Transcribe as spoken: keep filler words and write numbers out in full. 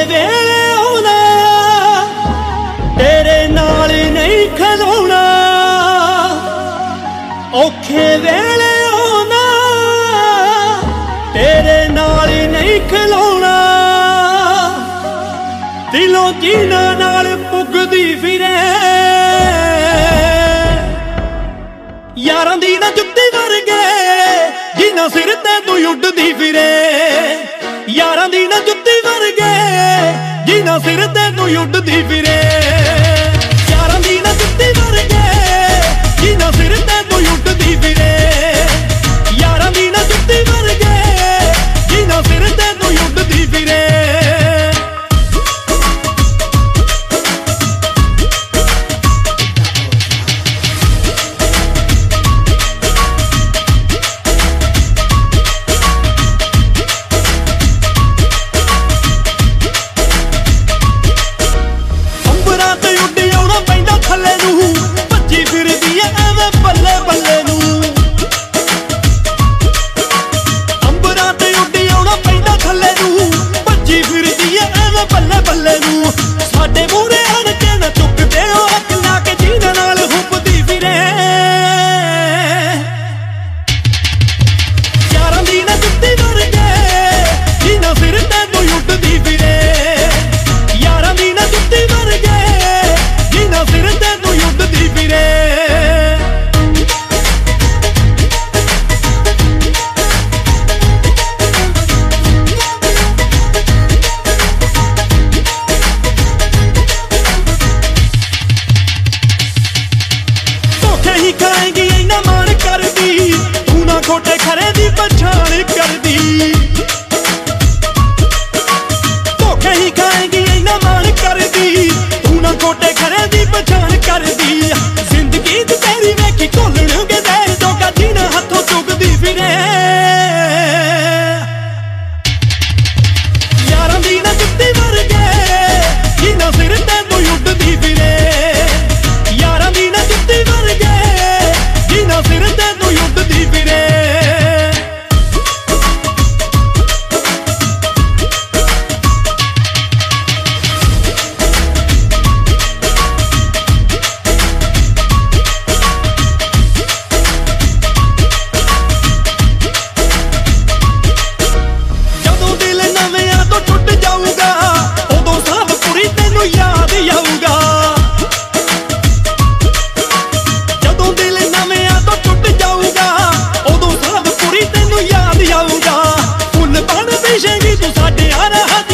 ਵੇਲੇ ਆਉਣਾ तेरे नाल नहीं खलोना, औखे वेले आउना तेरे नाल नहीं खलोना। दिलों जिन्हां नाल पुगदी फिरे यारां दी ना जुत्ती वर्गे जिन्हां सिर ते तू उड्डदी फिरे। यारां दी ना जुत्ती वर्गे जिन्हां सिर ते तू उड्डदी फिरे। यारां दी ना जुत्ती वर्गे जिन्हां सिर ते तू उड्डदी फिरे। यारां दी ना जुत्ती वर्गे जिन्हां सिर ते तू उड्डदी फिरे। खाएगी इन्ना मान कर दी तू ना खोटे खरे दी पछाण कर दी। धोखे ही खाएगी इन्ना मान कर दी तू ना खोटे खरे दी पछाण कर दी। जिंदगी च तेरी वेखी घोलण गैर धोखा जीना हथों चुगदी फिरे। यारां दी ना जुत्ती वर्गे जिन्हां सिर ते तू उड्डदी फिरे। यारां दी ना जुत्ती वर्गे जिन्हां सिर ते तू उड्डदी फिरे। जदों दिल नविआं तो टुट जाऊगा उदों सब पूरी तैनूं याद आऊगा। जदों दिल नविआं तो टुट जाऊगा उदों सब पूरी तैनूं याद आऊगा। फुल बन विछेगी तू साडे आ रहा